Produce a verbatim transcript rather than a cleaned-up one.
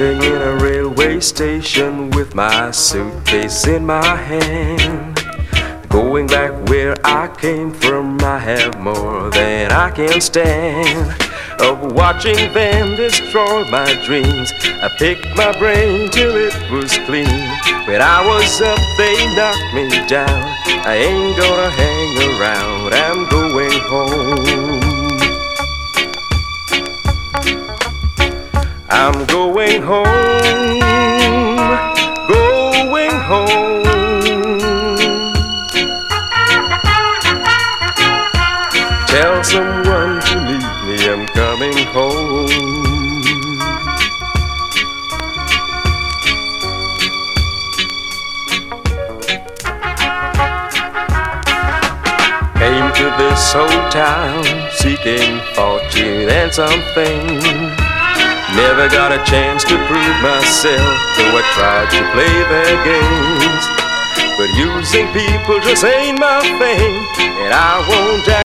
Sitting in a railway station with my suitcase in my hand, going back where I came from, I have more than I can stand. Of watching them destroy my dreams, I picked my brain till it was clean. When I was up, they knocked me down. I ain't gonna hang around, I'm going home. I'm going home, going home. Tell someone to meet me, I'm coming home. Came to this old town seeking fortune and something. Never got a chance to prove myself, though I tried to play their games. But using people just ain't my thing, and I won't